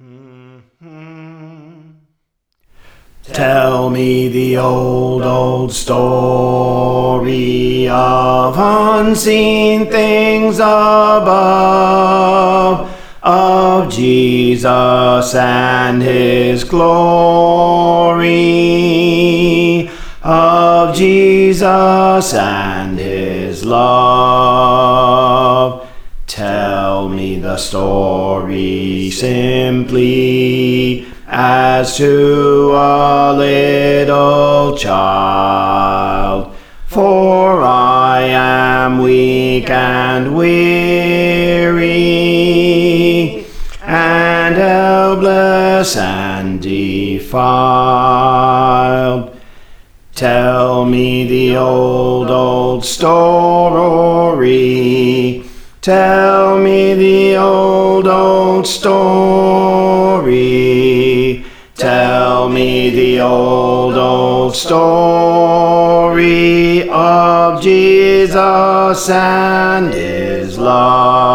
Tell me the old story of unseen things above, of Jesus and his glory, of Jesus and his love. Tell me the story simply, as to a little child, for I am weak and weary, and helpless and defiled. Tell me the old story. Tell me the old story. Tell me the old story of Jesus and his love.